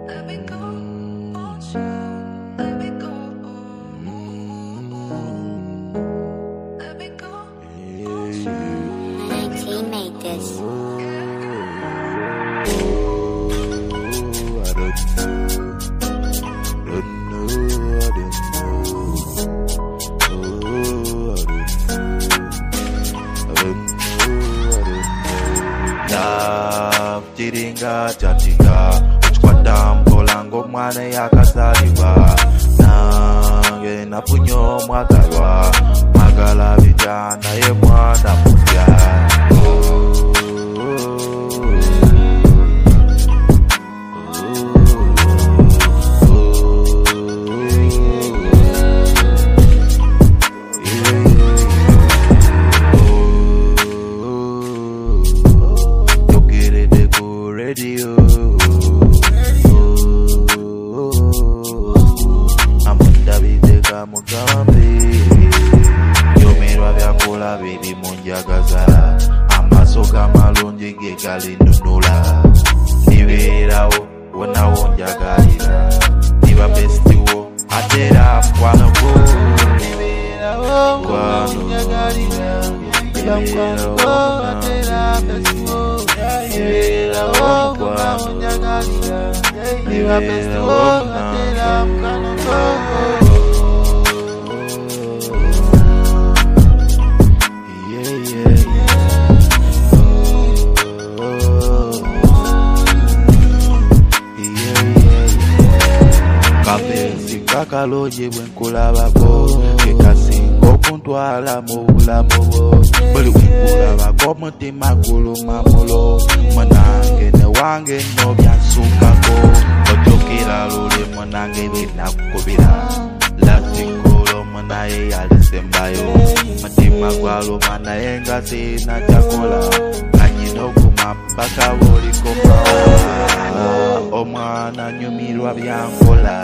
Let me go, won't you? Let me go. Let me go, won't you? 19 made this. Tiringa chatika uchkwata mpola ngomwana yakazaliwa nange nafunyo mwagalwa magala vijana ye mwana mupya radio. Amanda biteka mugambi yomerwa byakola biri munjagaza amasoka malungi ge galindunula nibeerawo wona wonjagalira niba bestiwo atera mkwano go nibeerawo wonjagalira niba mkwano go atera bestiwo nibeerawo wonjagalira niba bestiwo atera mkwano go. Kakaloje bwenkulabako kekasinga okuntwala mu bulamu bwo buli wenkulabako mutima guluma mulo munange ne wange nno byansukako ojjukira luli munange binakukubira lasikulo munaye yalisembayo mutima gwaluma naye nga sinakyakola kanyina okuma mpaka bulikoma omwana nyumirwa byankola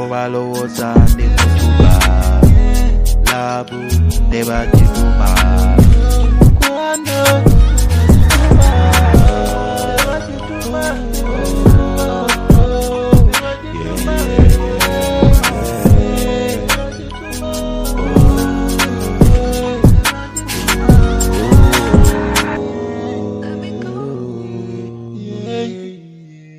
obalowooza ndi mutuba labu tebagituma